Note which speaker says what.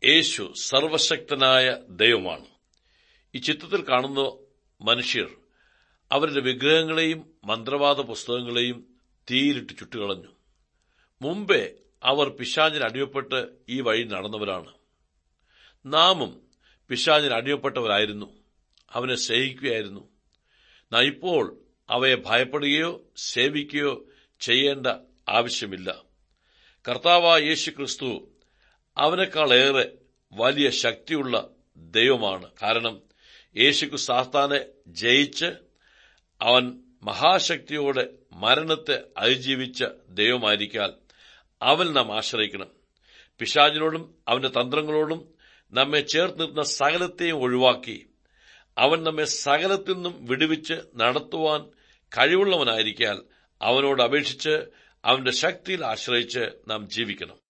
Speaker 1: യേശു സർവശക്തനായ ദൈവമാണ്. ഈ ചിത്രത്തിൽ കാണുന്ന മനുഷ്യർ അവരുടെ വിഗ്രഹങ്ങളെയും മന്ത്രവാദ പുസ്തകങ്ങളെയും തീയിലിട്ട് ചുട്ടുകളഞ്ഞു. മുമ്പേ അവർ പിശാചിന് അടിമപ്പെട്ട് ഈ വഴി നടന്നവരാണ്. നാമും പിശാചിന് അടിമപ്പെട്ടവരായിരുന്നു, അവനെ സ്നേഹിക്കുകയായിരുന്നു. നാം ഇപ്പോൾ അവയെ ഭയപ്പെടുകയോ സേവിക്കുകയോ ചെയ്യേണ്ട ആവശ്യമില്ല. കർത്താവായ യേശു ക്രിസ്തു അവനേക്കാളേറെ വലിയ ശക്തിയുള്ള ദൈവമാണ്. കാരണം യേശു സാത്താനെ ജയിച്ച് അവൻ മഹാശക്തിയോടെ മരണത്തെ അതിജീവിച്ച ദൈവമായിരിക്കാൻ അവൻ നാം ആശ്രയിക്കണം. പിശാചിനോടും അവന്റെ തന്ത്രങ്ങളോടും നമ്മെ ചേർത്ത് നിർത്തുന്ന സകലത്തെയും ഒഴിവാക്കി അവൻ നമ്മെ സകലത്തിൽ നിന്നും വിടുവിച്ച് നടത്തുവാൻ കഴിവുള്ളവനായിരിക്കാൻ അവനോട് അപേക്ഷിച്ച് അവന്റെ ശക്തിയിൽ ആശ്രയിച്ച് നാം ജീവിക്കണം.